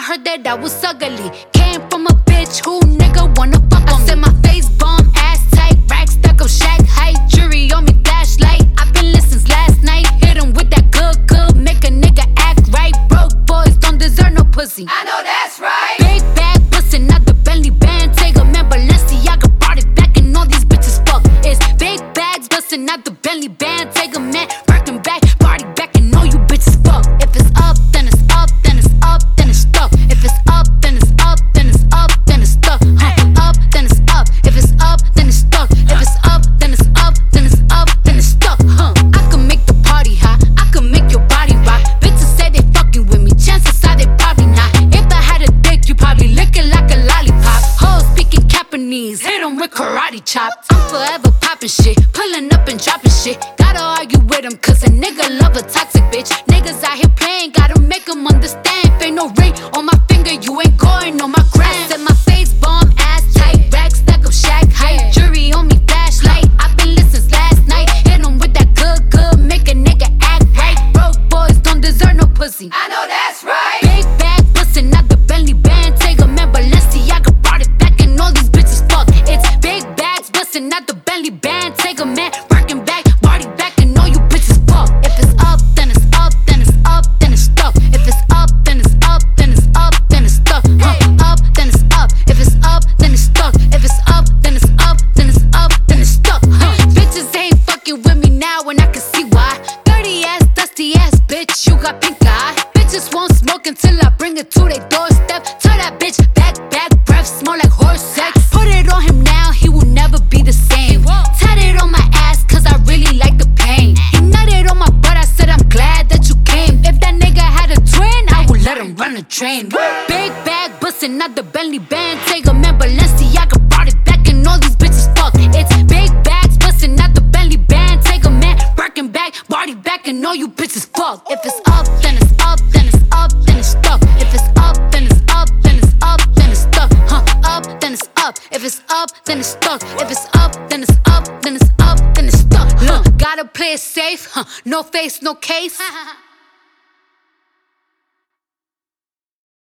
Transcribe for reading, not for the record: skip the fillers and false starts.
heard that I was ugly. Came from a bitch who nigga wanna fuck on me. I said my face bomb, ass tight, rack stuck up, shack height, jury on me, flashlight. I've been listening since last night. Hit him with that good, make a nigga act right. Broke boys don't deserve no pussy. I know that's right. Big bag bustin' out the Bentley band. Take a man, Balenciaga brought it back and all these bitches fuck. It's big bags bustin' out the Bentley band. Take a man, working back, party back and all you bitches fuck. If it's up, then it's up, then it's up, then it's stuck. If it's up, then it's up, then it's up, then it's stuck. Up, then it's up. If it's up, then it's stuck. If it's up, then it's up, then it's up, then it's stuck. I can make the party hot, I can make your body rock. Bitches say they fucking with me, chances are they probably not. If I had a dick, you probably lick it like a lollipop. Hoes speaking Japanese, hit 'em with karate chops. I'm forever popping shit, pulling up and dropping shit. Gotta argue with 'em cause a nigga love a toxic bitch. Niggas out here playing, gotta make 'em understand. If ain't no ring on my finger, you ain't going on my gram. Said my face bomb, ass tight, rack stack up, shack height, jury on me, flashlight. I've been listening since last night. Hit 'em with that good, make a nigga act right. Broke boys don't deserve no pussy. I know that's right. Big bag bustin' out the Bentley band. Take a man, Balenciaga brought it back and all these bitches fuck. It's big bags bustin' out the Bentley band. Take a man, working back, party back and all you bitches fuck. If it's up, then it's up, then it's up, then it's stuck. If it's up, then it's up, then it's up, then it's stuck. Up, then it's up. If it's up, then it's stuck. If it's up, then it's up, then it's up, then it's stuck. Bitches ain't fucking with me now and I can see why. Dirty ass, dusty ass bitch, you got pink eye. Bitches won't smoke until I bring it to their doorstep. Tell that bitch back, breath smell like horse sex. Put it on him now, he will never be the same. Tatted on my ass cause I really like the pain. He nutted on my butt, I said I'm glad that you came. If that nigga had a twin, I would let him run a train. Big bag bustin' out the Bentley band. Take a man, Balenciaga brought it back and all these bitches fuck. It's big bags bustin' out the Bentley band. Take a man, working back, party back and all you bitches fuck. If it's up, then it's up, then it's up, then it's stuck. If it's up, then it's up, then it's up, then it's stuck. Up, then it's up. If it's up, then it's stuck. If it's up, then it's up, then it's up, then it's stuck. Gotta play it safe, no face, no case.